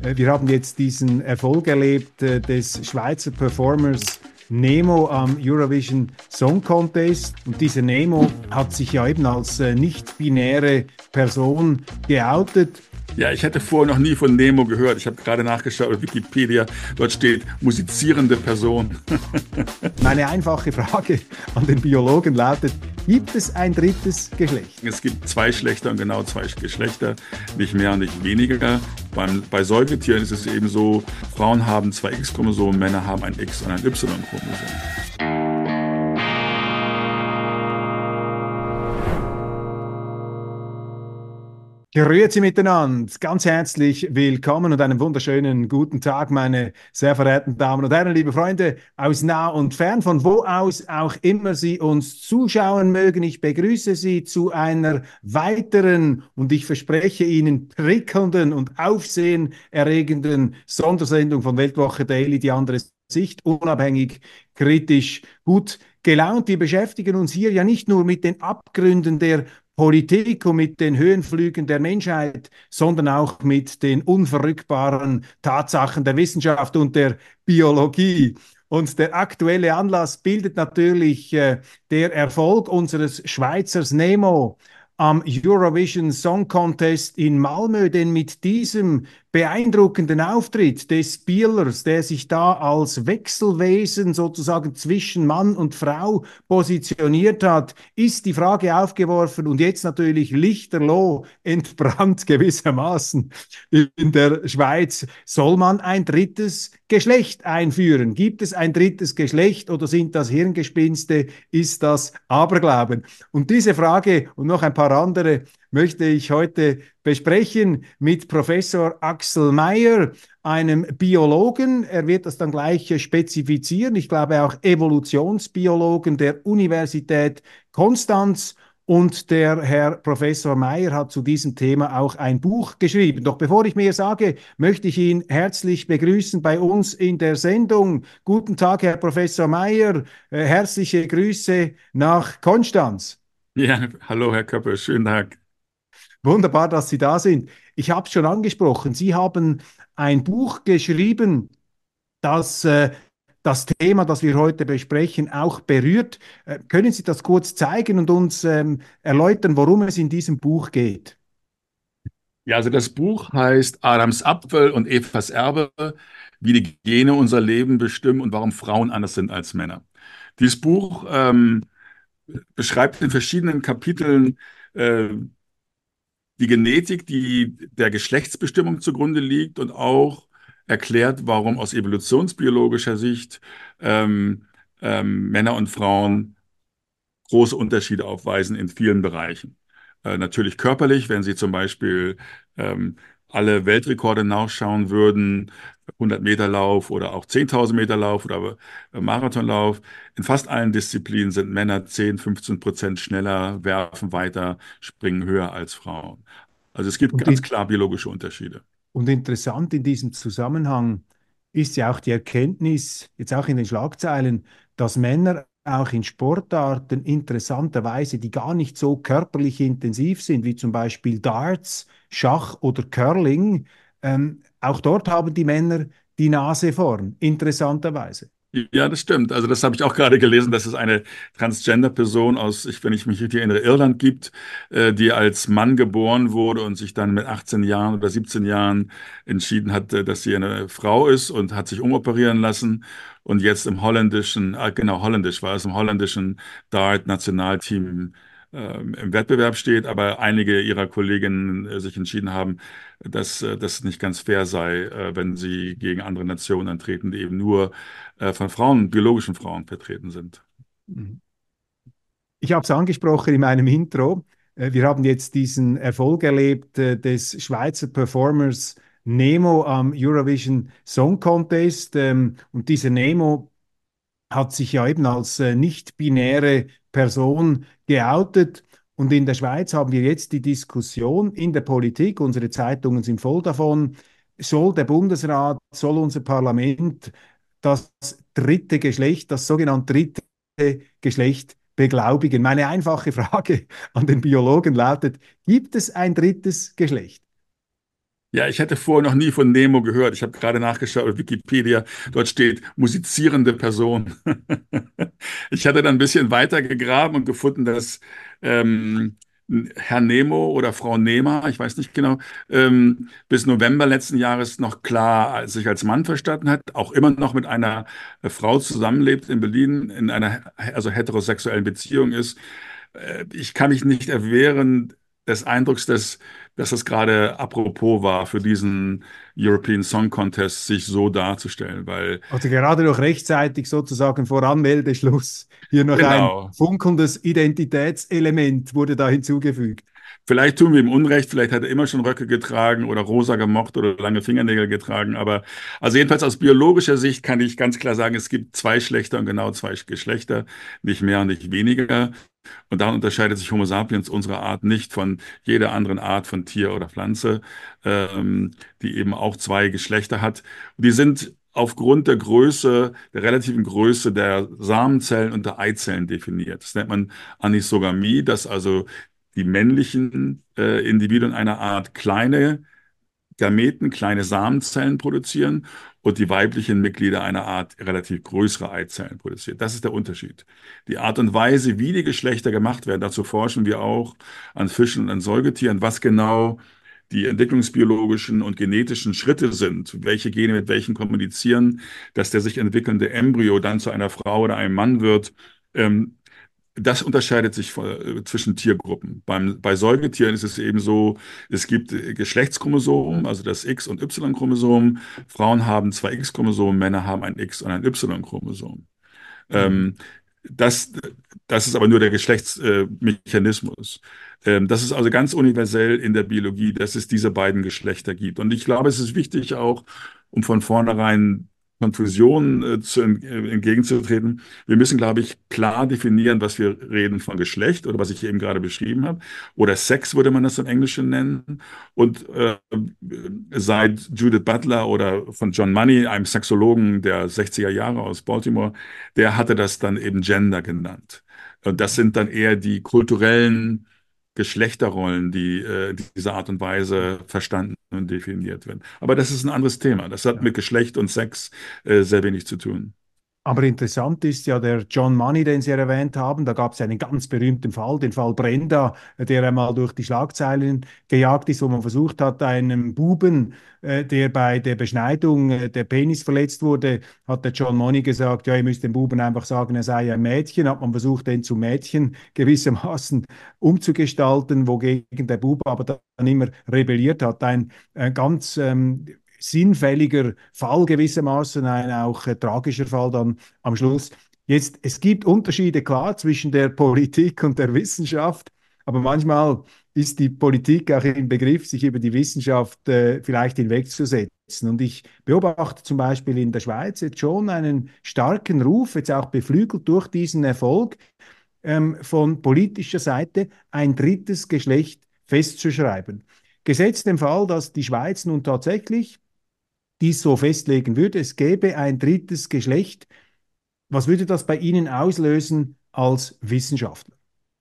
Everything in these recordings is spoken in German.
Wir haben jetzt diesen Erfolg erlebt des Schweizer Performers Nemo am Eurovision Song Contest. Und dieser Nemo hat sich ja eben als nicht-binäre Person geoutet. Ja, ich hatte vorher noch nie von Nemo gehört. Ich habe gerade nachgeschaut auf Wikipedia. Dort steht musizierende Person. Meine einfache Frage an den Biologen lautet: Gibt es ein drittes Geschlecht? Es gibt zwei Geschlechter und genau zwei Geschlechter, nicht mehr und nicht weniger. Bei Säugetieren ist es eben so, Frauen haben zwei X-Chromosomen, Männer haben ein X- und ein Y-Chromosom. Grüezi miteinander, ganz herzlich willkommen und einen wunderschönen guten Tag, meine sehr verehrten Damen und Herren, liebe Freunde aus nah und fern, von wo aus auch immer Sie uns zuschauen mögen. Ich begrüße Sie zu einer weiteren und ich verspreche Ihnen prickelnden und aufsehenerregenden Sondersendung von Weltwoche Daily, die andere Sicht, unabhängig, kritisch, gut gelaunt. Wir beschäftigen uns hier ja nicht nur mit den Abgründen der Politik und mit den Höhenflügen der Menschheit, sondern auch mit den unverrückbaren Tatsachen der Wissenschaft und der Biologie. Und der aktuelle Anlass bildet natürlich der Erfolg unseres Schweizers Nemo am Eurovision Song Contest in Malmö, denn mit diesem beeindruckenden Auftritt des Spielers, der sich da als Wechselwesen sozusagen zwischen Mann und Frau positioniert hat, ist die Frage aufgeworfen und jetzt natürlich lichterloh entbrannt gewissermaßen in der Schweiz. Soll man ein drittes Geschlecht einführen? Gibt es ein drittes Geschlecht oder sind das Hirngespinste? Ist das Aberglauben? Und diese Frage und noch ein paar andere möchte ich heute besprechen mit Professor Axel Meyer, einem Biologen. Er wird das dann gleich spezifizieren. Ich glaube auch Evolutionsbiologen der Universität Konstanz. Und der Herr Professor Meyer hat zu diesem Thema auch ein Buch geschrieben. Doch bevor ich mehr sage, möchte ich ihn herzlich begrüßen bei uns in der Sendung. Guten Tag, Herr Professor Meyer. Herzliche Grüße nach Konstanz. Ja, hallo Herr Köppe, schönen Tag. Wunderbar, dass Sie da sind. Ich habe es schon angesprochen. Sie haben ein Buch geschrieben, das das Thema, das wir heute besprechen, auch berührt. Können Sie das kurz zeigen und uns erläutern, worum es in diesem Buch geht? Ja, also das Buch heißt Adams Apfel und Evas Erbe, wie die Gene unser Leben bestimmen und warum Frauen anders sind als Männer. Dieses Buch beschreibt in verschiedenen Kapiteln äh, die Genetik, die der Geschlechtsbestimmung zugrunde liegt und auch erklärt, warum aus evolutionsbiologischer Sicht Männer und Frauen große Unterschiede aufweisen in vielen Bereichen. Natürlich körperlich, wenn Sie zum Beispiel ähm, alle Weltrekorde nachschauen würden, 100-Meter-Lauf oder auch 10.000-Meter-Lauf oder Marathonlauf. In fast allen Disziplinen sind Männer 10-15% schneller, werfen weiter, springen höher als Frauen. Also es gibt Und, ganz in, klar biologische Unterschiede. und interessant in diesem Zusammenhang ist ja auch die Erkenntnis, jetzt auch in den Schlagzeilen, dass Männer auch in Sportarten interessanterweise, die gar nicht so körperlich intensiv sind, wie zum Beispiel Darts, Schach oder Curling, auch dort haben die Männer die Nase vorn, interessanterweise. Ja, das stimmt. Also das habe ich auch gerade gelesen, dass es eine Transgender-Person aus, wenn ich mich richtig erinnere, Irland gibt, die als Mann geboren wurde und sich dann mit 18 Jahren oder 17 Jahren entschieden hat, dass sie eine Frau ist und hat sich umoperieren lassen und jetzt im holländischen, genau, holländisch war es, im holländischen Dart-Nationalteam im Wettbewerb steht, aber einige ihrer Kolleginnen sich entschieden haben, dass das nicht ganz fair sei, wenn sie gegen andere Nationen antreten, die eben nur von Frauen, biologischen Frauen vertreten sind. Mhm. Ich habe es angesprochen in meinem Intro. Wir haben jetzt diesen Erfolg erlebt des Schweizer Performers Nemo am Eurovision Song Contest. Und dieser Nemo hat sich ja eben als nicht-binäre Person geoutet. Und in der Schweiz haben wir jetzt die Diskussion in der Politik, unsere Zeitungen sind voll davon, soll der Bundesrat, soll unser Parlament das dritte Geschlecht, das sogenannte dritte Geschlecht beglaubigen? Meine einfache Frage an den Biologen lautet: Gibt es ein drittes Geschlecht? Ja, ich hätte vorher noch nie von Nemo gehört. Ich habe gerade nachgeschaut auf Wikipedia. Dort steht musizierende Person. Ich hatte dann ein bisschen weiter gegraben und gefunden, dass ähm, Herr Nemo oder Frau Nehmer, ich weiß nicht genau, bis November letzten Jahres noch klar sich als Mann verstanden hat, auch immer noch mit einer Frau zusammenlebt in Berlin, in einer also heterosexuellen Beziehung ist. Ich kann mich nicht erwehren des Eindrucks, dass es gerade apropos war für diesen European Song Contest, sich so darzustellen, weil Also gerade noch rechtzeitig sozusagen vor Anmeldeschluss hier noch ein genau, funkelndes Identitätselement wurde da hinzugefügt. vielleicht tun wir ihm Unrecht, vielleicht hat er immer schon Röcke getragen oder rosa gemocht oder lange Fingernägel getragen, aber also jedenfalls aus biologischer Sicht kann ich ganz klar sagen, es gibt zwei Geschlechter und genau zwei Geschlechter, nicht mehr und nicht weniger. Und daran unterscheidet sich Homo sapiens, unsere Art, nicht von jeder anderen Art von Tier oder Pflanze, ähm, die eben auch zwei Geschlechter hat. Und die sind aufgrund der Größe, der relativen Größe der Samenzellen und der Eizellen definiert. Das nennt man Anisogamie, dass also die männlichen Individuen einer Art kleine Gameten, kleine Samenzellen produzieren und die weiblichen Mitglieder eine Art relativ größere Eizellen produzieren. Das ist der Unterschied. Die Art und Weise, wie die Geschlechter gemacht werden, dazu forschen wir auch an Fischen und an Säugetieren, was genau die entwicklungsbiologischen und genetischen Schritte sind, welche Gene mit welchen kommunizieren, dass der sich entwickelnde Embryo dann zu einer Frau oder einem Mann wird. Ähm, Das unterscheidet sich zwischen Tiergruppen. Bei Säugetieren ist es eben so, es gibt Geschlechtschromosomen, also das X- und Y-Chromosom. Frauen haben zwei X-Chromosomen, Männer haben ein X- und ein Y-Chromosom. Mhm. Ähm, das, das ist aber nur der Geschlechtsmechanismus. Das ist also ganz universell in der Biologie, dass es diese beiden Geschlechter gibt. Und ich glaube, es ist wichtig auch, um von vornherein Konfusionen entgegenzutreten. Wir müssen, glaube ich, klar definieren, was wir reden von Geschlecht oder was ich eben gerade beschrieben habe. Oder Sex würde man das im Englischen nennen. Und seit Judith Butler oder von John Money, einem Sexologen der 60er Jahre aus Baltimore, der hatte das dann eben Gender genannt. Und das sind dann eher die kulturellen Geschlechterrollen, die diese Art und Weise verstanden und definiert werden. Aber das ist ein anderes Thema. Das hat Ja. mit Geschlecht und Sex sehr wenig zu tun. Aber interessant ist ja der John Money, den Sie erwähnt haben. Da gab es einen ganz berühmten Fall, den Fall Brenda, der einmal durch die Schlagzeilen gejagt ist, wo man versucht hat, einem Buben, der bei der Beschneidung der Penis verletzt wurde, hat der John Money gesagt, ja, ihr müsst dem Buben einfach sagen, er sei ein Mädchen. Hat man versucht, den zum Mädchen gewissermaßen umzugestalten, wogegen der Bube aber dann immer rebelliert hat. Ein ganz sinnfälliger Fall gewissermaßen, ein auch tragischer Fall dann am Schluss. Jetzt, es gibt Unterschiede klar zwischen der Politik und der Wissenschaft, aber manchmal ist die Politik auch im Begriff, sich über die Wissenschaft vielleicht hinwegzusetzen. Und ich beobachte zum Beispiel in der Schweiz jetzt schon einen starken Ruf, jetzt auch beflügelt durch diesen Erfolg von politischer Seite, ein drittes Geschlecht festzuschreiben. Gesetzt dem Fall, dass die Schweiz nun tatsächlich dies so festlegen würde, es gäbe ein drittes Geschlecht, was würde das bei Ihnen auslösen als Wissenschaftler?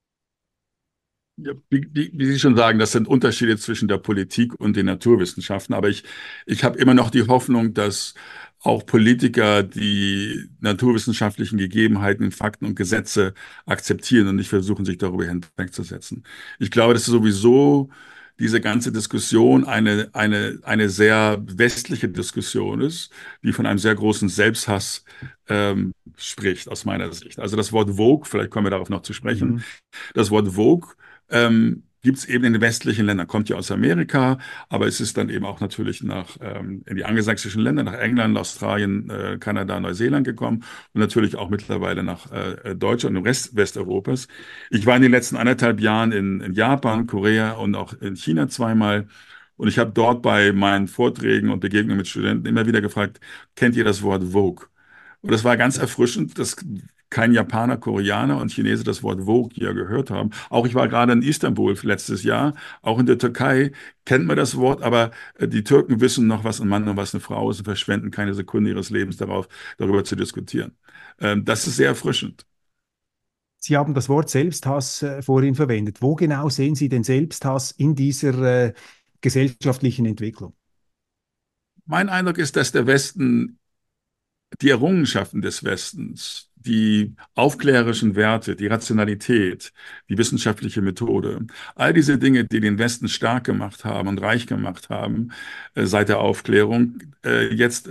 Ja, wie Sie schon sagen, das sind Unterschiede zwischen der Politik und den Naturwissenschaften. Aber ich habe immer noch die Hoffnung, dass auch Politiker die naturwissenschaftlichen Gegebenheiten, Fakten und Gesetze akzeptieren und nicht versuchen, sich darüber hinwegzusetzen. Ich glaube, dass sowieso diese ganze Diskussion eine sehr westliche Diskussion ist, die von einem sehr großen Selbsthass spricht, aus meiner Sicht. Also das Wort Vogue, vielleicht kommen wir darauf noch zu sprechen, Mhm. das Wort Vogue gibt es eben in den westlichen Ländern, kommt ja aus Amerika, aber es ist dann eben auch natürlich in die angelsächsischen Länder, nach England, Australien, Kanada, Neuseeland gekommen und natürlich auch mittlerweile nach Deutschland und dem Rest Westeuropas. Ich war in den letzten 1,5 Jahren in Japan, Korea und auch in China zweimal. Und ich habe dort bei meinen Vorträgen und Begegnungen mit Studenten immer wieder gefragt, kennt ihr das Wort Vogue? Und das war ganz erfrischend, dass kein Japaner, Koreaner und Chinese das Wort Vogue hier gehört haben. Auch ich war gerade in Istanbul letztes Jahr, auch in der Türkei kennt man das Wort, aber die Türken wissen noch, was ein Mann und was eine Frau ist und verschwenden keine Sekunde ihres Lebens darauf, darüber zu diskutieren. Das ist sehr erfrischend. Sie haben das Wort Selbsthass vorhin verwendet. Wo genau sehen Sie den Selbsthass in dieser gesellschaftlichen Entwicklung? Mein Eindruck ist, dass der Westen die Errungenschaften des Westens, die aufklärerischen Werte, die Rationalität, die wissenschaftliche Methode, all diese Dinge, die den Westen stark gemacht haben und reich gemacht haben, seit der Aufklärung, jetzt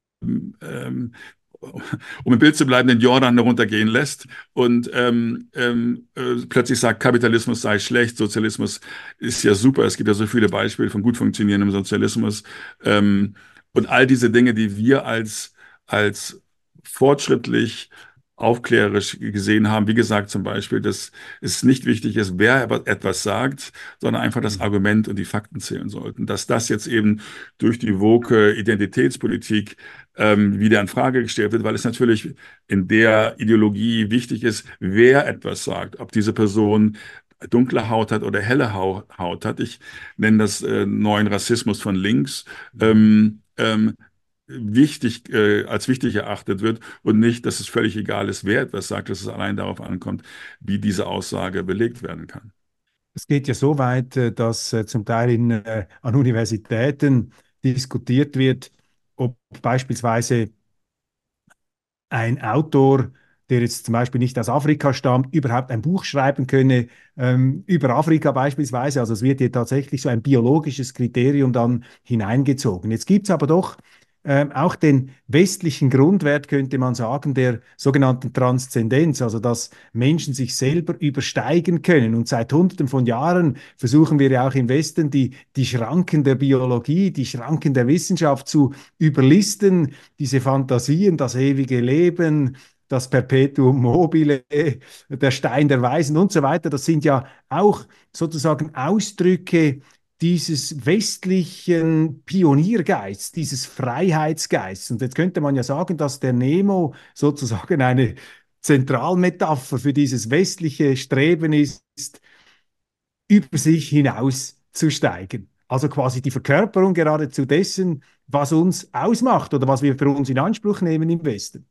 um im Bild zu bleiben, den Jordan heruntergehen lässt und plötzlich sagt, Kapitalismus sei schlecht, Sozialismus ist ja super. Es gibt ja so viele Beispiele von gut funktionierendem Sozialismus. Und all diese Dinge, die wir als fortschrittlich, aufklärerisch gesehen haben. Wie gesagt, zum Beispiel, dass es nicht wichtig ist, wer etwas sagt, sondern einfach das Argument und die Fakten zählen sollten. Dass das jetzt eben durch die woke Identitätspolitik wieder in Frage gestellt wird, weil es natürlich in der Ideologie wichtig ist, wer etwas sagt, ob diese Person dunkle Haut hat oder helle Haut hat. Ich nenne das neuen Rassismus von links. Wichtig, als wichtig erachtet wird und nicht, dass es völlig egal ist, wer etwas sagt, dass es allein darauf ankommt, wie diese Aussage belegt werden kann. Es geht ja so weit, dass zum Teil an Universitäten diskutiert wird, ob beispielsweise ein Autor, der jetzt zum Beispiel nicht aus Afrika stammt, überhaupt ein Buch schreiben könne, über Afrika beispielsweise. Also es wird hier tatsächlich so ein biologisches Kriterium dann hineingezogen. Jetzt gibt es aber doch auch den westlichen Grundwert, könnte man sagen, der sogenannten Transzendenz, also dass Menschen sich selber übersteigen können. Und seit Hunderten von Jahren versuchen wir ja auch im Westen die Schranken der Biologie, die Schranken der Wissenschaft zu überlisten, diese Fantasien, das ewige Leben, das Perpetuum mobile, der Stein der Weisen und so weiter, das sind ja auch sozusagen Ausdrücke dieses westlichen Pioniergeists, dieses Freiheitsgeists. Und jetzt könnte man ja sagen, dass der Nemo sozusagen eine Zentralmetapher für dieses westliche Streben ist, über sich hinauszusteigen. Also quasi die Verkörperung geradezu dessen, was uns ausmacht oder was wir für uns in Anspruch nehmen im Westen.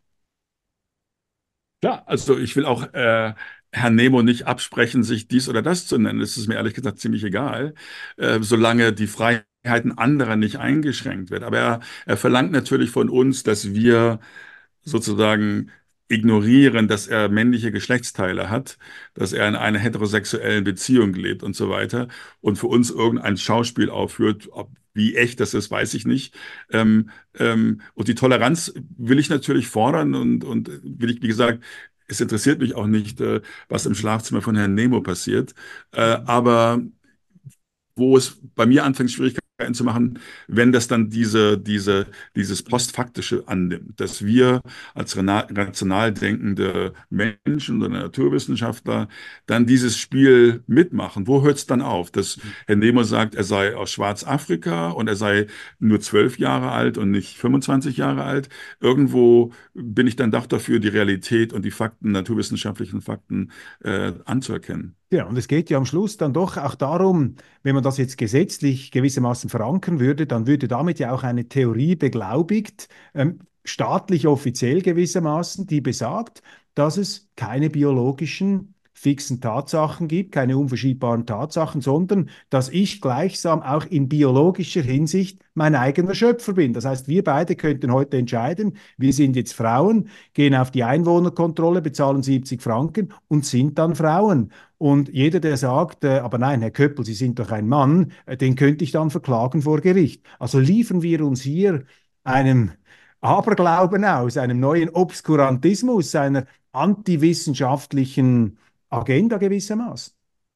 Klar, also ich will auch Herrn Nemo nicht absprechen, sich dies oder das zu nennen. Das ist mir ehrlich gesagt ziemlich egal, solange die Freiheiten anderer nicht eingeschränkt wird. Aber er verlangt natürlich von uns, dass wir sozusagen ignorieren, dass er männliche Geschlechtsteile hat, dass er in einer heterosexuellen Beziehung lebt und so weiter und für uns irgendein Schauspiel aufführt. Wie echt das ist, weiß ich nicht. Und die Toleranz will ich natürlich fordern und will ich, wie gesagt, es interessiert mich auch nicht, was im Schlafzimmer von Herrn Nemo passiert. Aber wo es bei mir anfängt, Schwierigkeiten zu machen, wenn das dann dieses Postfaktische annimmt, dass wir als rational denkende Menschen oder Naturwissenschaftler dann dieses Spiel mitmachen. Wo hört es dann auf? Dass Herr Nemo sagt, er sei aus Schwarzafrika und er sei nur 12 Jahre alt und nicht 25 Jahre alt. Irgendwo bin ich dann doch dafür, die Realität und die Fakten, naturwissenschaftlichen Fakten anzuerkennen. Ja, und es geht ja am Schluss dann doch auch darum, wenn man das jetzt gesetzlich gewissermaßen verankern würde, dann würde damit ja auch eine Theorie beglaubigt, staatlich offiziell gewissermaßen, die besagt, dass es keine biologischen fixen Tatsachen gibt, keine unverschiebbaren Tatsachen, sondern dass ich gleichsam auch in biologischer Hinsicht mein eigener Schöpfer bin. Das heißt, wir beide könnten heute entscheiden, wir sind jetzt Frauen, gehen auf die Einwohnerkontrolle, bezahlen 70 Franken und sind dann Frauen. Und jeder, der sagt, aber nein, Herr Köppel, Sie sind doch ein Mann, den könnte ich dann verklagen vor Gericht. Also liefern wir uns hier einem Aberglauben aus, einem neuen Obskurantismus, einer antiwissenschaftlichen Agenda gewissermaßen.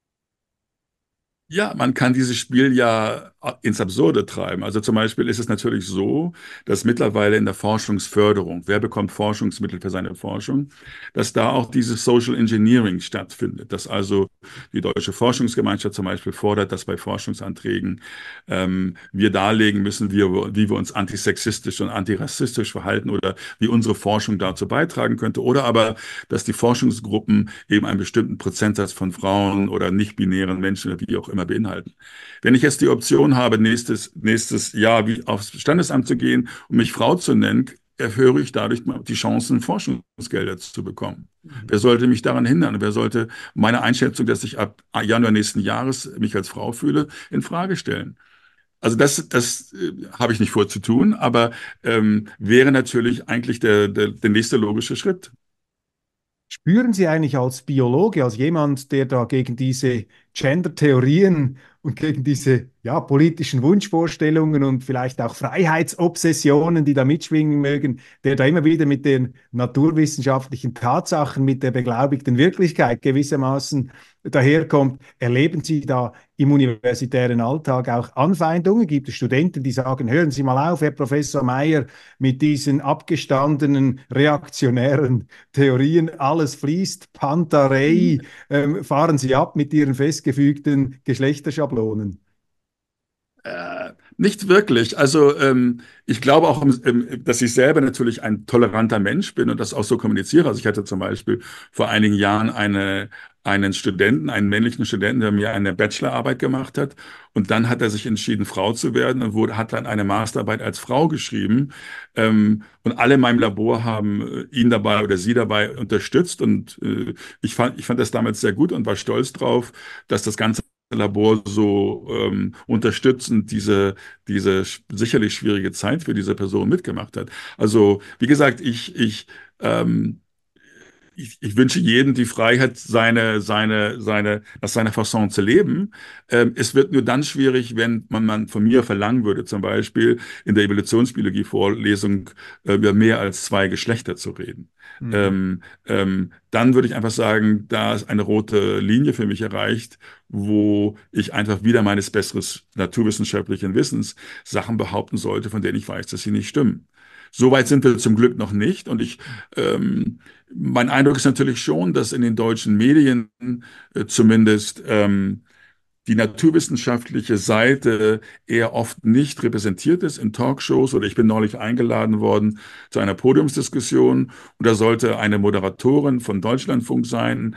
Ja, man kann dieses Spiel ja ins Absurde treiben. Also zum Beispiel ist es natürlich so, dass mittlerweile in der Forschungsförderung, wer bekommt Forschungsmittel für seine Forschung, dass da auch dieses Social Engineering stattfindet. Dass also die Deutsche Forschungsgemeinschaft zum Beispiel fordert, dass bei Forschungsanträgen wir darlegen müssen, wie wir uns antisexistisch und antirassistisch verhalten oder wie unsere Forschung dazu beitragen könnte. Oder aber, dass die Forschungsgruppen eben einen bestimmten Prozentsatz von Frauen oder nicht-binären Menschen, wie auch immer, beinhalten. Wenn ich jetzt die Option habe, nächstes Jahr wie aufs Standesamt zu gehen und mich Frau zu nennen, erhöhe ich dadurch die Chancen, Forschungsgelder zu bekommen. Wer sollte mich daran hindern? Wer sollte meine Einschätzung, dass ich ab Januar nächsten Jahres mich als Frau fühle, in Frage stellen? Also das habe ich nicht vor zu tun, aber wäre natürlich eigentlich der nächste logische Schritt. Spüren Sie eigentlich als Biologe, als jemand, der da gegen diese Gender-Theorien und gegen diese ja, politischen Wunschvorstellungen und vielleicht auch Freiheitsobsessionen, die da mitschwingen mögen, der da immer wieder mit den naturwissenschaftlichen Tatsachen, mit der beglaubigten Wirklichkeit gewissermaßen daherkommt, erleben Sie da im universitären Alltag auch Anfeindungen? Gibt es Studenten, die sagen, hören Sie mal auf, Herr Professor Mayer, mit diesen abgestandenen reaktionären Theorien, alles fließt, Pantarei, fahren Sie ab mit Ihren festgefügten Geschlechterschablonen? Nicht wirklich. Also ich glaube auch, dass ich selber natürlich ein toleranter Mensch bin und das auch so kommuniziere. Also ich hatte zum Beispiel vor einigen Jahren einen Studenten, einen männlichen Studenten, der mir eine Bachelorarbeit gemacht hat. Und dann hat er sich entschieden, Frau zu werden und hat dann eine Masterarbeit als Frau geschrieben. Und alle in meinem Labor haben ihn dabei oder sie dabei unterstützt. Und ich fand das damals sehr gut und war stolz drauf, dass das ganze Labor so unterstützend sicherlich schwierige Zeit für diese Person mitgemacht hat. Also, wie gesagt, ähm, ich wünsche jedem die Freiheit, nach seiner Fasson zu leben. Es wird nur dann schwierig, wenn man von mir verlangen würde, zum Beispiel in der Evolutionsbiologie-Vorlesung über mehr als zwei Geschlechter zu reden. Mhm. Dann würde ich einfach sagen, da ist eine rote Linie für mich erreicht, wo ich einfach wieder meines besseres naturwissenschaftlichen Wissens Sachen behaupten sollte, von denen ich weiß, dass sie nicht stimmen. Soweit sind wir zum Glück noch nicht. Mein Eindruck ist natürlich schon, dass in den deutschen Medien zumindest die naturwissenschaftliche Seite eher oft nicht repräsentiert ist in Talkshows oder ich bin neulich eingeladen worden zu einer Podiumsdiskussion und da sollte eine Moderatorin von Deutschlandfunk sein,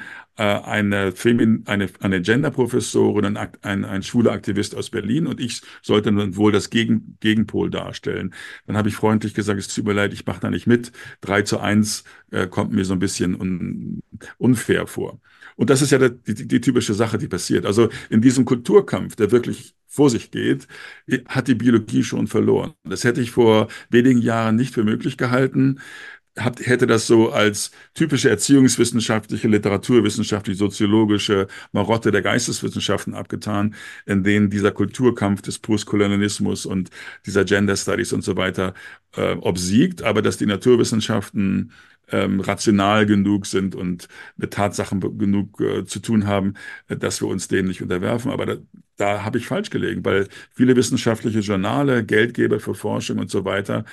eine Genderprofessorin, ein schwuler Aktivist aus Berlin und ich sollte dann wohl das Gegenpol darstellen. Dann habe ich freundlich gesagt, es tut mir leid, ich mache da nicht mit. 3:1 kommt mir so ein bisschen unfair vor. Und das ist ja die typische Sache, die passiert. Also in diesem Kulturkampf, der wirklich vor sich geht, hat die Biologie schon verloren. Das hätte ich vor wenigen Jahren nicht für möglich gehalten. Hätte das so als typische erziehungswissenschaftliche, literaturwissenschaftliche, soziologische Marotte der Geisteswissenschaften abgetan, in denen dieser Kulturkampf des Postkolonialismus und dieser Gender Studies und so weiter obsiegt, aber dass die Naturwissenschaften rational genug sind und mit Tatsachen genug zu tun haben, dass wir uns dem nicht unterwerfen. Aber da habe ich falsch gelegen, weil viele wissenschaftliche Journale, Geldgeber für Forschung und so weiter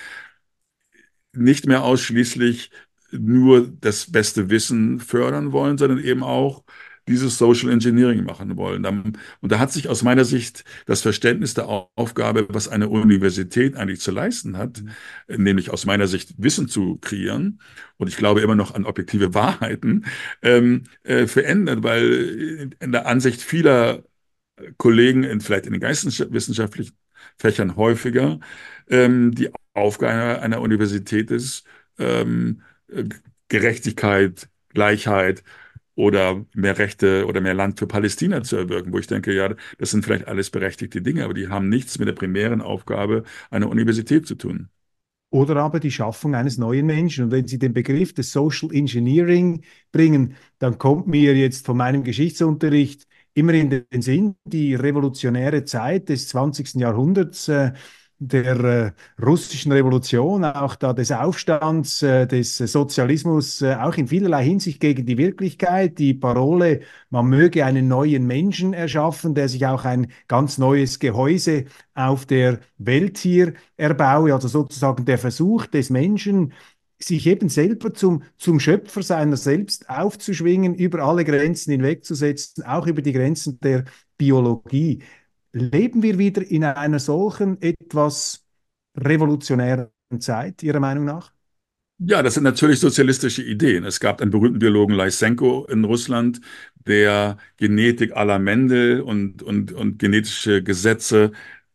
nicht mehr ausschließlich nur das beste Wissen fördern wollen, sondern eben auch dieses Social Engineering machen wollen. Und da hat sich aus meiner Sicht das Verständnis der Aufgabe, was eine Universität eigentlich zu leisten hat, nämlich aus meiner Sicht Wissen zu kreieren, und ich glaube immer noch an objektive Wahrheiten, verändert, weil in der Ansicht vieler Kollegen vielleicht in den geisteswissenschaftlichen Fächern häufiger die Aufgabe einer Universität ist, äh, Gerechtigkeit, Gleichheit oder mehr Rechte oder mehr Land für Palästina zu erwirken, wo ich denke, ja, das sind vielleicht alles berechtigte Dinge, aber die haben nichts mit der primären Aufgabe einer Universität zu tun. Oder aber die Schaffung eines neuen Menschen. Und wenn Sie den Begriff des Social Engineering bringen, dann kommt mir jetzt von meinem Geschichtsunterricht immer in den Sinn die revolutionäre Zeit des 20. Jahrhunderts, der russischen Revolution, auch da des Aufstands, des Sozialismus, auch in vielerlei Hinsicht gegen die Wirklichkeit. Die Parole, man möge einen neuen Menschen erschaffen, der sich auch ein ganz neues Gehäuse auf der Welt hier erbaue, also sozusagen der Versuch des Menschen, sich eben selber zum Schöpfer seiner selbst aufzuschwingen, über alle Grenzen hinwegzusetzen, auch über die Grenzen der Biologie. Leben wir wieder in einer solchen etwas revolutionären Zeit, Ihrer Meinung nach? Ja, das sind natürlich sozialistische Ideen. Es gab einen berühmten Biologen Lysenko in Russland, der Genetik à la Mendel und genetische Gesetze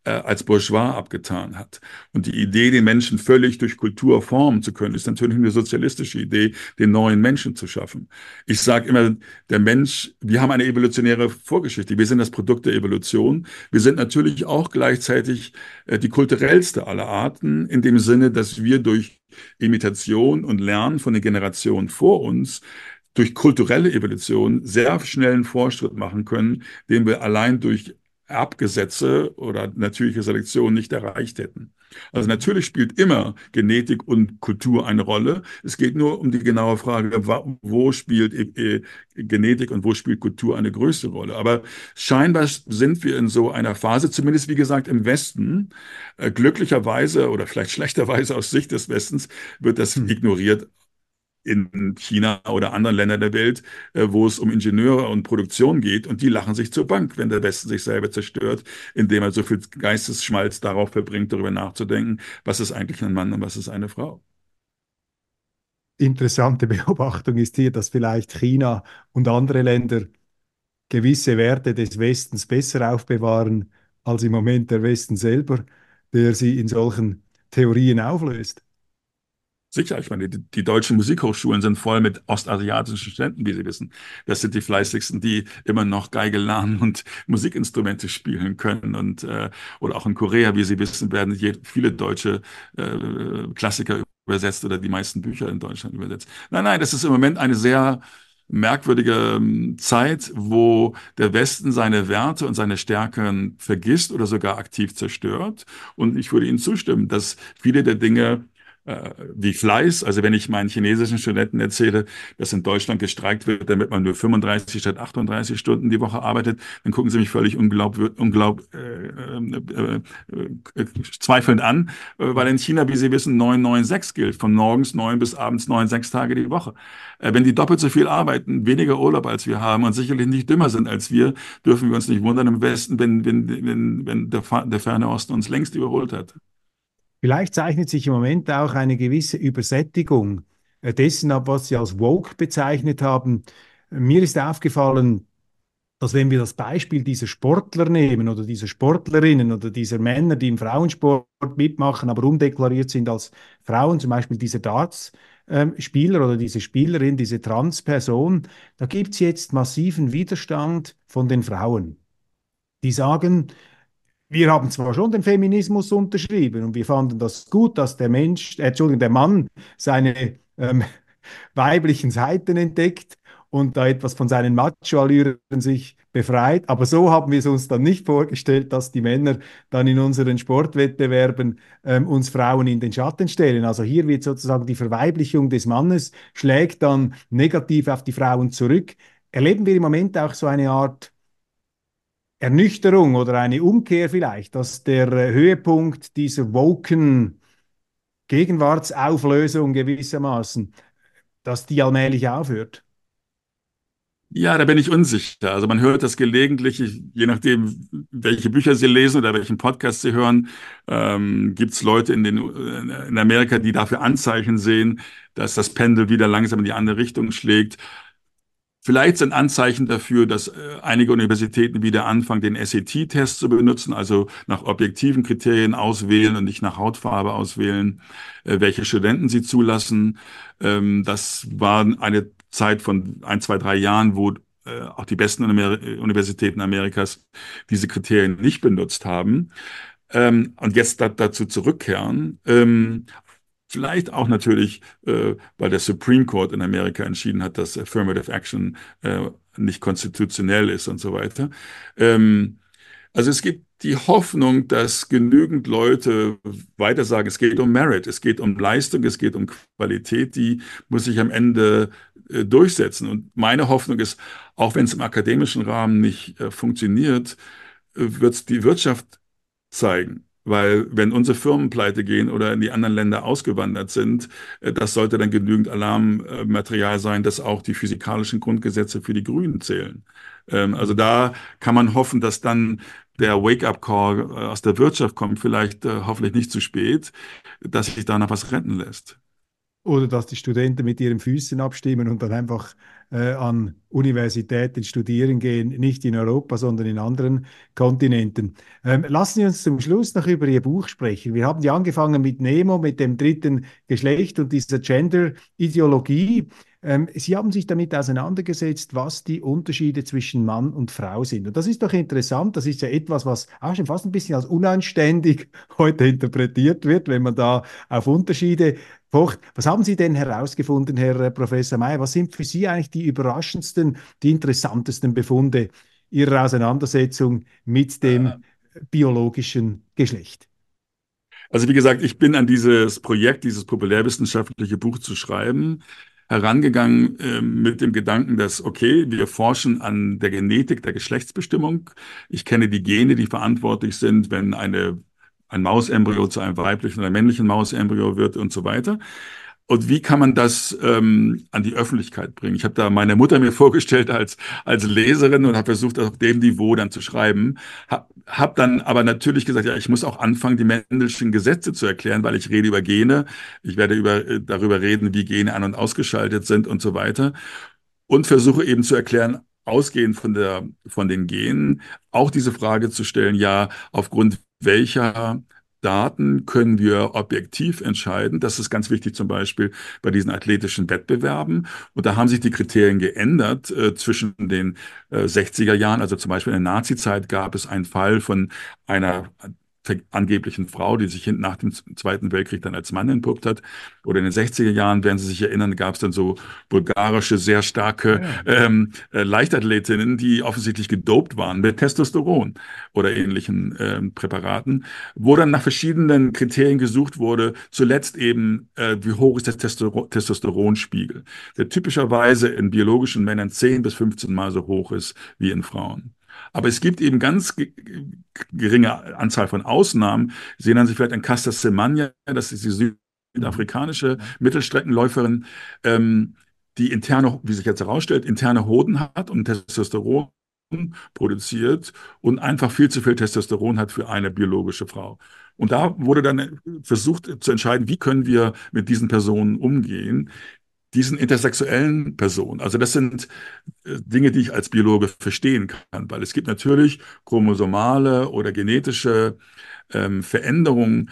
als Bourgeois abgetan hat. Und die Idee, den Menschen völlig durch Kultur formen zu können, ist natürlich eine sozialistische Idee, den neuen Menschen zu schaffen. Ich sage immer, der Mensch, wir haben eine evolutionäre Vorgeschichte. Wir sind das Produkt der Evolution. Wir sind natürlich auch gleichzeitig die kulturellste aller Arten, in dem Sinne, dass wir durch Imitation und Lernen von den Generationen vor uns durch kulturelle Evolution sehr schnellen Fortschritt machen können, den wir allein durch Erbgesetze oder natürliche Selektion nicht erreicht hätten. Also natürlich spielt immer Genetik und Kultur eine Rolle. Es geht nur um die genaue Frage, wo spielt Genetik und wo spielt Kultur eine größere Rolle. Aber scheinbar sind wir in so einer Phase, zumindest wie gesagt im Westen, glücklicherweise oder vielleicht schlechterweise aus Sicht des Westens, wird das Hm. ignoriert in China oder anderen Ländern der Welt, wo es um Ingenieure und Produktion geht. Und die lachen sich zur Bank, wenn der Westen sich selber zerstört, indem er so viel Geistesschmalz darauf verbringt, darüber nachzudenken, was ist eigentlich ein Mann und was ist eine Frau. Interessante Beobachtung ist hier, dass vielleicht China und andere Länder gewisse Werte des Westens besser aufbewahren als im Moment der Westen selber, der sie in solchen Theorien auflöst. Sicher, ich meine, die deutschen Musikhochschulen sind voll mit ostasiatischen Studenten, wie Sie wissen. Das sind die fleißigsten, die immer noch Geige lernen und Musikinstrumente spielen können. Oder auch in Korea, wie Sie wissen, werden viele deutsche Klassiker übersetzt oder die meisten Bücher in Deutschland übersetzt. Nein, nein, das ist im Moment eine sehr merkwürdige Zeit, wo der Westen seine Werte und seine Stärken vergisst oder sogar aktiv zerstört. Und ich würde Ihnen zustimmen, dass viele der Dinge wie Fleiß. Also wenn ich meinen chinesischen Studenten erzähle, dass in Deutschland gestreikt wird, damit man nur 35 statt 38 Stunden die Woche arbeitet, dann gucken sie mich völlig zweifelnd an, weil in China, wie Sie wissen, 9-9-6 gilt, von morgens 9 bis abends 9, 6 Tage die Woche. Wenn die doppelt so viel arbeiten, weniger Urlaub als wir haben und sicherlich nicht dümmer sind als wir, dürfen wir uns nicht wundern im Westen, wenn der Ferne Osten uns längst überholt hat. Vielleicht zeichnet sich im Moment auch eine gewisse Übersättigung dessen ab, was Sie als woke bezeichnet haben. Mir ist aufgefallen, dass wenn wir das Beispiel dieser Sportler nehmen oder dieser Sportlerinnen oder dieser Männer, die im Frauensport mitmachen, aber undeklariert sind als Frauen, zum Beispiel dieser Darts-Spieler oder diese Spielerin, diese Transperson, da gibt es jetzt massiven Widerstand von den Frauen. Die sagen, wir haben zwar schon den Feminismus unterschrieben und wir fanden das gut, dass der Mensch, Entschuldigung, der Mann seine weiblichen Seiten entdeckt und da etwas von seinen Macho-Allüren sich befreit. Aber so haben wir es uns dann nicht vorgestellt, dass die Männer dann in unseren Sportwettbewerben uns Frauen in den Schatten stellen. Also hier wird sozusagen die Verweiblichung des Mannes, schlägt dann negativ auf die Frauen zurück. Erleben wir im Moment auch so eine Art Ernüchterung oder eine Umkehr vielleicht, dass der Höhepunkt dieser woken Gegenwartsauflösung gewissermaßen, dass die allmählich aufhört? Ja, da bin ich unsicher. Also man hört das gelegentlich, je nachdem, welche Bücher Sie lesen oder welchen Podcast Sie hören, gibt es Leute in Amerika, die dafür Anzeichen sehen, dass das Pendel wieder langsam in die andere Richtung schlägt. Vielleicht sind Anzeichen dafür, dass einige Universitäten wieder anfangen, den SAT-Test zu benutzen, also nach objektiven Kriterien auswählen und nicht nach Hautfarbe auswählen, welche Studenten sie zulassen. Das war eine Zeit von 1, 2, 3 Jahren, wo auch die besten Universitäten Amerikas diese Kriterien nicht benutzt haben. Und jetzt dazu zurückkehren. Vielleicht auch natürlich, weil der Supreme Court in Amerika entschieden hat, dass Affirmative Action nicht konstitutionell ist und so weiter. Ähm, also es gibt die Hoffnung, dass genügend Leute weiter sagen, es geht um Merit, es geht um Leistung, es geht um Qualität, die muss sich am Ende durchsetzen. Und meine Hoffnung ist, auch wenn es im akademischen Rahmen nicht funktioniert, wird es die Wirtschaft zeigen. Weil wenn unsere Firmen pleite gehen oder in die anderen Länder ausgewandert sind, das sollte dann genügend Alarmmaterial sein, dass auch die physikalischen Grundgesetze für die Grünen zählen. Also da kann man hoffen, dass dann der Wake-up-Call aus der Wirtschaft kommt, vielleicht hoffentlich nicht zu spät, dass sich da noch was retten lässt. Oder dass die Studenten mit ihren Füßen abstimmen und dann einfach an Universitäten studieren gehen, nicht in Europa, sondern in anderen Kontinenten. Lassen Sie uns zum Schluss noch über Ihr Buch sprechen. Wir haben ja angefangen mit Nemo, mit dem dritten Geschlecht und dieser Gender-Ideologie. Sie haben sich damit auseinandergesetzt, was die Unterschiede zwischen Mann und Frau sind. Und das ist doch interessant. Das ist ja etwas, was auch schon fast ein bisschen als unanständig heute interpretiert wird, wenn man da auf Unterschiede pocht. Was haben Sie denn herausgefunden, Herr Professor Mayer? Was sind für Sie eigentlich die überraschendsten, die interessantesten Befunde Ihrer Auseinandersetzung mit dem biologischen Geschlecht? Also wie gesagt, ich bin an dieses Projekt, dieses populärwissenschaftliche Buch zu schreiben, herangegangen mit dem Gedanken, dass, okay, wir forschen an der Genetik der Geschlechtsbestimmung. Ich kenne die Gene, die verantwortlich sind, wenn ein Mausembryo zu einem weiblichen oder männlichen Mausembryo wird und so weiter. Und wie kann man das an die Öffentlichkeit bringen? Ich habe da meine Mutter mir vorgestellt als Leserin und habe versucht, auf dem Niveau dann zu schreiben. Hab dann aber natürlich gesagt, ja, ich muss auch anfangen, die Mendelschen Gesetze zu erklären, weil ich rede über Gene. Ich werde darüber reden, wie Gene an- und ausgeschaltet sind und so weiter. Und versuche eben zu erklären, ausgehend von den Genen, auch diese Frage zu stellen, ja, aufgrund welcher Daten können wir objektiv entscheiden. Das ist ganz wichtig zum Beispiel bei diesen athletischen Wettbewerben. Und da haben sich die Kriterien geändert zwischen den 60er Jahren. Also zum Beispiel in der Nazizeit gab es einen Fall von einer angeblichen Frau, die sich hinten nach dem Zweiten Weltkrieg dann als Mann entpuppt hat. Oder in den 60er Jahren, werden Sie sich erinnern, gab es dann so bulgarische, sehr starke Ja. Leichtathletinnen, die offensichtlich gedopt waren mit Testosteron oder ähnlichen Präparaten, wo dann nach verschiedenen Kriterien gesucht wurde, zuletzt eben, wie hoch ist der Testosteronspiegel, der typischerweise in biologischen Männern 10 bis 15 Mal so hoch ist wie in Frauen. Aber es gibt eben ganz geringe Anzahl von Ausnahmen. Sie sehen dann sich vielleicht an Caster Semenya, das ist die Mhm. südafrikanische Ja. Mittelstreckenläuferin, die interne, wie sich jetzt herausstellt, interne Hoden hat und Testosteron produziert und einfach viel zu viel Testosteron hat für eine biologische Frau. Und da wurde dann versucht zu entscheiden, wie können wir mit diesen Personen umgehen, diesen intersexuellen Personen. Also das sind Dinge, die ich als Biologe verstehen kann, weil es gibt natürlich chromosomale oder genetische Veränderungen,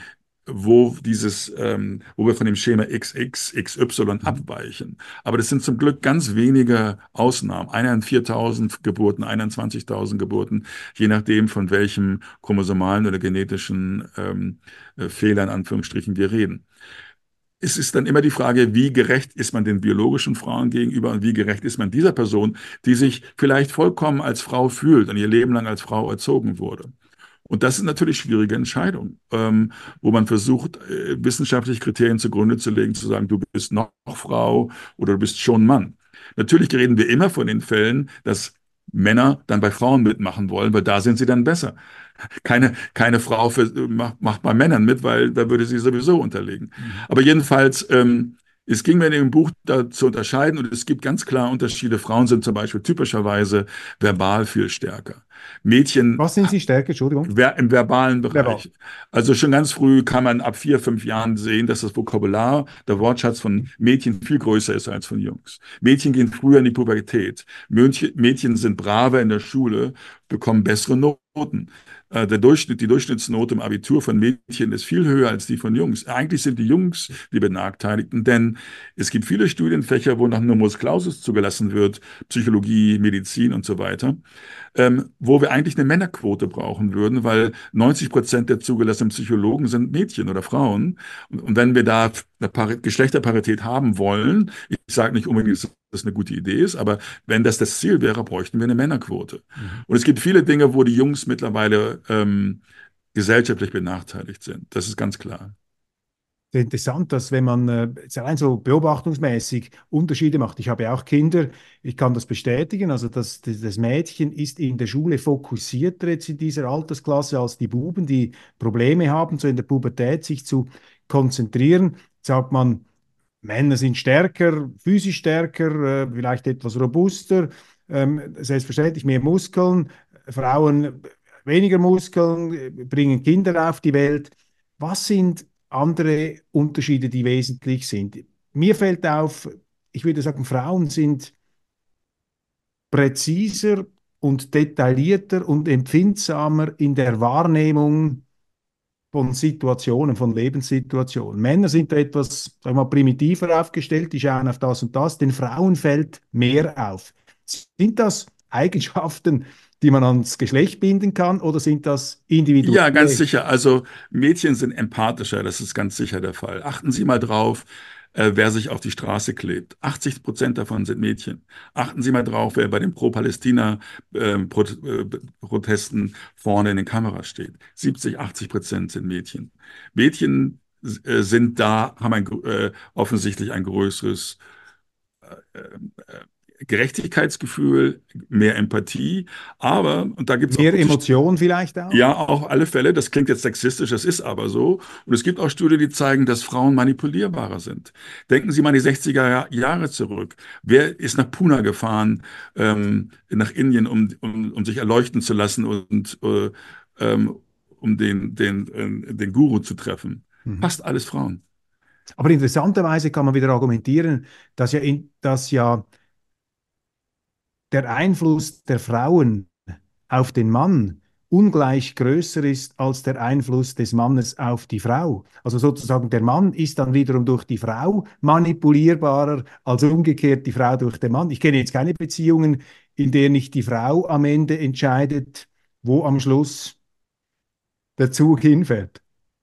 wo wir von dem Schema XX, XY Mhm. abweichen. Aber das sind zum Glück ganz wenige Ausnahmen. Einer in 4.000 Geburten, einer in 20.000 Geburten, je nachdem, von welchem chromosomalen oder genetischen Fehler in Anführungsstrichen wir reden. Es ist dann immer die Frage, wie gerecht ist man den biologischen Frauen gegenüber und wie gerecht ist man dieser Person, die sich vielleicht vollkommen als Frau fühlt und ihr Leben lang als Frau erzogen wurde. Und das sind natürlich schwierige Entscheidungen, wo man versucht, wissenschaftliche Kriterien zugrunde zu legen, zu sagen, du bist noch Frau oder du bist schon Mann. Natürlich reden wir immer von den Fällen, dass Männer dann bei Frauen mitmachen wollen, weil da sind sie dann besser. Keine Frau macht bei Männern mit, weil da würde sie sowieso unterlegen. Mhm. Aber jedenfalls, es ging mir in dem Buch da zu unterscheiden und es gibt ganz klar Unterschiede. Frauen sind zum Beispiel typischerweise verbal viel stärker. Mädchen Was sind Sie stärker? Entschuldigung. im verbalen Verbal. Bereich. Also schon ganz früh kann man ab 4, 5 Jahren sehen, dass das Vokabular, der Wortschatz von Mädchen viel größer ist als von Jungs. Mädchen gehen früher in die Pubertät. Mädchen sind braver in der Schule, bekommen bessere Noten. Die Durchschnittsnote im Abitur von Mädchen ist viel höher als die von Jungs. Eigentlich sind die Jungs die Benachteiligten, denn es gibt viele Studienfächer, wo noch Numerus Clausus zugelassen wird, Psychologie, Medizin und so weiter, wo wir eigentlich eine Männerquote brauchen würden, weil 90% der zugelassenen Psychologen sind Mädchen oder Frauen. Und wenn wir da eine Geschlechterparität haben wollen, ich sage nicht unbedingt, dass das eine gute Idee ist, aber wenn das Ziel wäre, bräuchten wir eine Männerquote. Mhm. Und es gibt viele Dinge, wo die Jungs mittlerweile gesellschaftlich benachteiligt sind. Das ist ganz klar. Sehr interessant, dass wenn man jetzt allein so beobachtungsmäßig Unterschiede macht. Ich habe ja auch Kinder, ich kann das bestätigen. Also das Mädchen ist in der Schule fokussierter jetzt in dieser Altersklasse als die Buben, die Probleme haben, so in der Pubertät sich zu konzentrieren. Jetzt sagt man, Männer sind stärker, physisch stärker, vielleicht etwas robuster, selbstverständlich mehr Muskeln, Frauen weniger Muskeln, bringen Kinder auf die Welt. Was sind andere Unterschiede, die wesentlich sind? Mir fällt auf, ich würde sagen, Frauen sind präziser und detaillierter und empfindsamer in der Wahrnehmung von Situationen, von Lebenssituationen. Männer sind da etwas, sagen wir mal, primitiver aufgestellt, die schauen auf das und das. Den Frauen fällt mehr auf. Sind das Eigenschaften, die man ans Geschlecht binden kann, oder sind das Ja, ganz individuelle? sicher. Also Mädchen sind empathischer, das ist ganz sicher der Fall. Achten Sie mal drauf, wer sich auf die Straße klebt. 80% davon sind Mädchen. Achten Sie mal drauf, wer bei den Pro-Palästina-Protesten vorne in den Kameras steht. 70, 80% sind Mädchen. Mädchen sind da, haben offensichtlich ein größeres Gerechtigkeitsgefühl, mehr Empathie. Aber, und da gibt es auch Mehr gute Emotion vielleicht auch? ja, auf alle Fälle. Das klingt jetzt sexistisch, das ist aber so. Und es gibt auch Studien, die zeigen, dass Frauen manipulierbarer sind. Denken Sie mal an die 60er Jahre zurück. Wer ist nach Pune gefahren, nach Indien, um sich erleuchten zu lassen und um den Guru zu treffen? Mhm. Fast alles Frauen. Aber interessanterweise kann man wieder argumentieren, dass ja der Einfluss der Frauen auf den Mann ungleich größer ist als der Einfluss des Mannes auf die Frau. Also sozusagen der Mann ist dann wiederum durch die Frau manipulierbarer als umgekehrt die Frau durch den Mann. Ich kenne jetzt keine Beziehungen, in der nicht die Frau am Ende entscheidet, wo am Schluss der Zug hinfährt.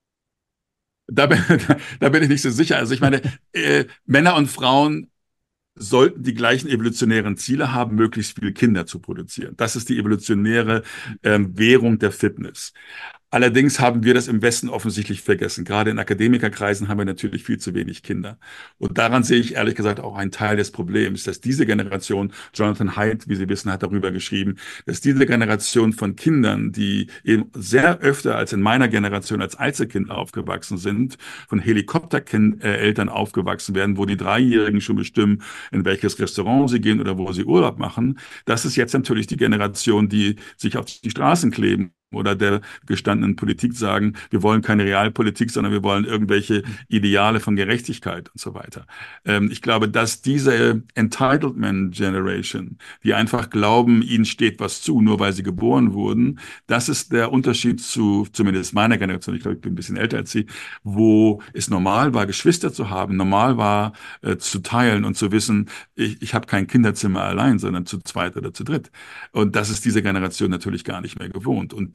Da bin, da bin ich nicht so sicher. Also ich meine, Männer und Frauen sollten die gleichen evolutionären Ziele haben, möglichst viele Kinder zu produzieren. Das ist die evolutionäre Währung der Fitness. Allerdings haben wir das im Westen offensichtlich vergessen. Gerade in Akademikerkreisen haben wir natürlich viel zu wenig Kinder. Und daran sehe ich ehrlich gesagt auch einen Teil des Problems, dass diese Generation, Jonathan Haidt, wie Sie wissen, hat darüber geschrieben, dass diese Generation von Kindern, die eben sehr öfter als in meiner Generation als Einzelkind aufgewachsen sind, von Helikoptereltern aufgewachsen werden, wo die Dreijährigen schon bestimmen, in welches Restaurant sie gehen oder wo sie Urlaub machen. Das ist jetzt natürlich die Generation, die sich auf die Straßen kleben oder der gestandenen Politik sagen, wir wollen keine Realpolitik, sondern wir wollen irgendwelche Ideale von Gerechtigkeit und so weiter. Ich glaube, dass diese Entitlement Generation, die einfach glauben, ihnen steht was zu, nur weil sie geboren wurden, das ist der Unterschied zu zumindest meiner Generation, ich glaube, ich bin ein bisschen älter als Sie, wo es normal war, Geschwister zu haben, normal war, zu teilen und zu wissen, ich habe kein Kinderzimmer allein, sondern zu zweit oder zu dritt. Und das ist diese Generation natürlich gar nicht mehr gewohnt. Und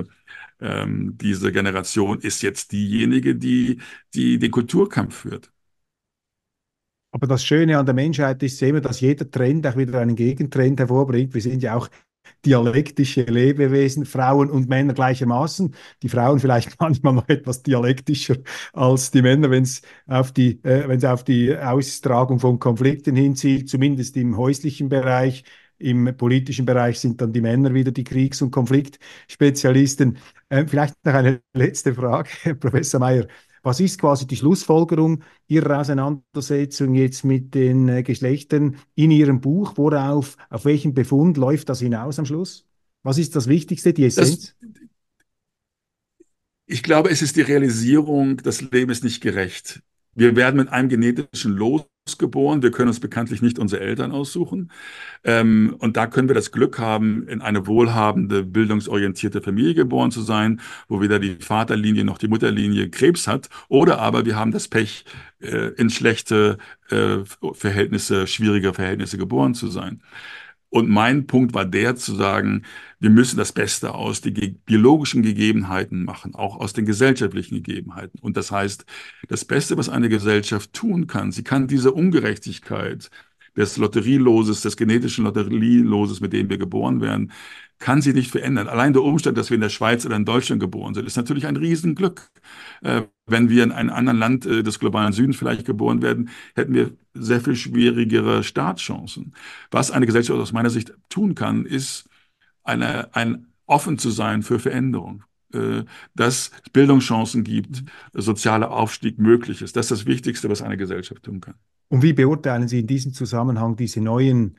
diese Generation ist jetzt diejenige, die den Kulturkampf führt. Aber das Schöne an der Menschheit ist ja immer, dass jeder Trend auch wieder einen Gegentrend hervorbringt. Wir sind ja auch dialektische Lebewesen, Frauen und Männer gleichermaßen. Die Frauen vielleicht manchmal noch etwas dialektischer als die Männer, wenn es auf die Austragung von Konflikten hinzielt, zumindest im häuslichen Bereich. Im politischen Bereich sind dann die Männer wieder die Kriegs- und Konfliktspezialisten. Vielleicht noch eine letzte Frage, Herr Professor Mayer. Was ist quasi die Schlussfolgerung Ihrer Auseinandersetzung jetzt mit den Geschlechtern in Ihrem Buch? Auf welchen Befund läuft das hinaus am Schluss? Was ist das Wichtigste, die Das, Essenz? Ich glaube, es ist die Realisierung, das Leben ist nicht gerecht. Wir werden mit einem genetischen Los geboren. Wir können uns bekanntlich nicht unsere Eltern aussuchen. Und da können wir das Glück haben, in eine wohlhabende, bildungsorientierte Familie geboren zu sein, wo weder die Vaterlinie noch die Mutterlinie Krebs hat. Oder aber wir haben das Pech, in schlechte Verhältnisse, schwierige Verhältnisse geboren zu sein. Und mein Punkt war der zu sagen, wir müssen das Beste aus den biologischen Gegebenheiten machen, auch aus den gesellschaftlichen Gegebenheiten. Und das heißt, das Beste, was eine Gesellschaft tun kann, sie kann diese Ungerechtigkeit des Lotterieloses, des genetischen Lotterieloses, mit dem wir geboren werden, kann sie nicht verändern. Allein der Umstand, dass wir in der Schweiz oder in Deutschland geboren sind, ist natürlich ein Riesenglück. Wenn wir in einem anderen Land des globalen Südens vielleicht geboren werden, hätten wir sehr viel schwierigere Startchancen. Was eine Gesellschaft aus meiner Sicht tun kann, ist ein offen zu sein für Veränderung, dass es Bildungschancen gibt, sozialer Aufstieg möglich ist. Das ist das Wichtigste, was eine Gesellschaft tun kann. Und wie beurteilen Sie in diesem Zusammenhang diese neuen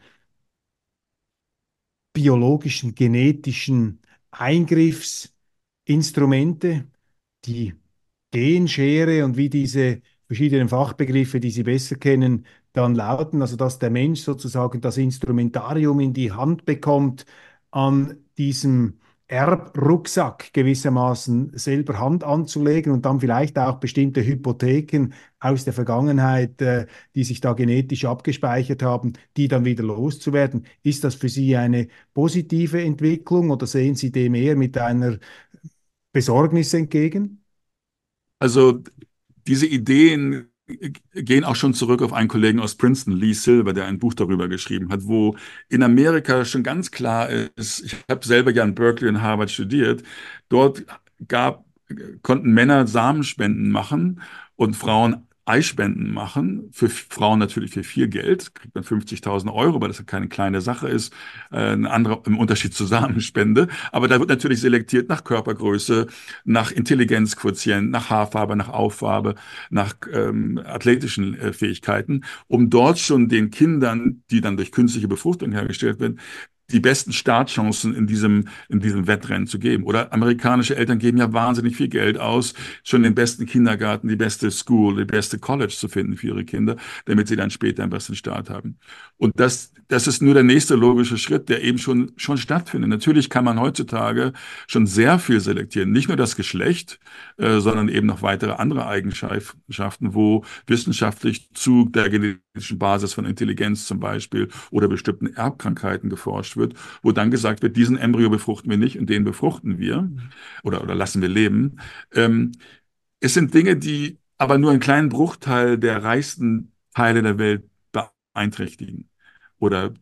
biologischen, genetischen Eingriffsinstrumente, die Genschere und wie diese verschiedenen Fachbegriffe, die Sie besser kennen, dann lauten, also dass der Mensch sozusagen das Instrumentarium in die Hand bekommt, an diesem Erbrucksack gewissermaßen selber Hand anzulegen und dann vielleicht auch bestimmte Hypotheken aus der Vergangenheit, die sich da genetisch abgespeichert haben, die dann wieder loszuwerden. Ist das für Sie eine positive Entwicklung oder sehen Sie dem eher mit einer Besorgnis entgegen? Also diese Ideen gehen auch schon zurück auf einen Kollegen aus Princeton, Lee Silver, der ein Buch darüber geschrieben hat, wo in Amerika schon ganz klar ist, ich habe selber ja in Berkeley und Harvard studiert, dort konnten Männer Samenspenden machen und Frauen Eispenden machen. Für Frauen natürlich für viel Geld, kriegt man 50.000 Euro, weil das ja keine kleine Sache ist, ein anderer im Unterschied zur Samenspende. Aber da wird natürlich selektiert nach Körpergröße, nach Intelligenzquotient, nach Haarfarbe, nach Auffarbe, nach athletischen Fähigkeiten, um dort schon den Kindern, die dann durch künstliche Befruchtung hergestellt werden, die besten Startchancen in diesem Wettrennen zu geben. Oder amerikanische Eltern geben ja wahnsinnig viel Geld aus, schon den besten Kindergarten, die beste School, die beste College zu finden für ihre Kinder, damit sie dann später einen besseren Start haben. Und das ist nur der nächste logische Schritt, der eben schon stattfindet. Natürlich kann man heutzutage schon sehr viel selektieren. Nicht nur das Geschlecht, sondern eben noch weitere andere Eigenschaften, wo wissenschaftlich zu der genetischen Basis von Intelligenz zum Beispiel oder bestimmten Erbkrankheiten geforscht wird, wo dann gesagt wird, diesen Embryo befruchten wir nicht und den befruchten wir oder lassen wir leben. Ähm, Es sind Dinge, die aber nur einen kleinen Bruchteil der reichsten Teile der Welt beeinträchtigen. Oder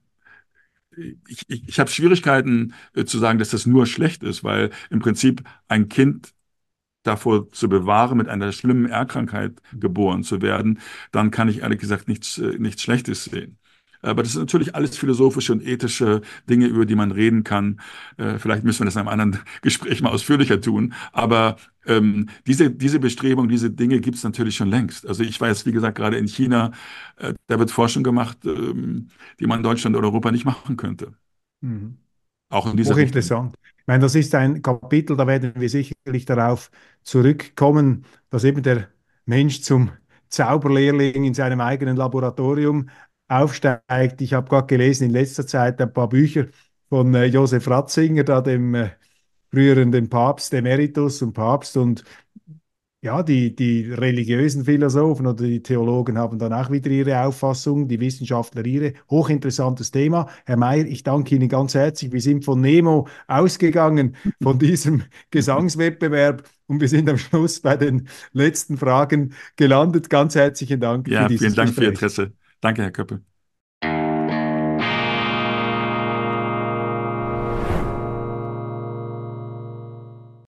ich habe Schwierigkeiten zu sagen, dass das nur schlecht ist, weil im Prinzip ein Kind davor zu bewahren, mit einer schlimmen Erbkrankheit geboren zu werden, dann kann ich ehrlich gesagt nichts Schlechtes sehen. Aber das sind natürlich alles philosophische und ethische Dinge, über die man reden kann. Vielleicht müssen wir das in einem anderen Gespräch mal ausführlicher tun. Aber diese Bestrebung, diese Dinge gibt es natürlich schon längst. Also ich weiß, wie gesagt, gerade in China, da wird Forschung gemacht, die man in Deutschland oder Europa nicht machen könnte. Mhm. Auch in dieser Richtung. Hochinteressant. Ich meine, das ist ein Kapitel, da werden wir sicherlich darauf zurückkommen, dass eben der Mensch zum Zauberlehrling in seinem eigenen Laboratorium aufsteigt. Ich habe gerade gelesen in letzter Zeit ein paar Bücher von Josef Ratzinger, da dem früheren dem Papst Emeritus und Papst und ja, die religiösen Philosophen oder die Theologen haben dann auch wieder ihre Auffassung, die Wissenschaftler ihre. Hochinteressantes Thema. Herr Mayer, ich danke Ihnen ganz herzlich. Wir sind von Nemo ausgegangen, von diesem Gesangswettbewerb und wir sind am Schluss bei den letzten Fragen gelandet. Ganz herzlichen Dank für Ja, vielen dieses Dank für Ihr Gespräch. Interesse. Danke, Herr Köppe.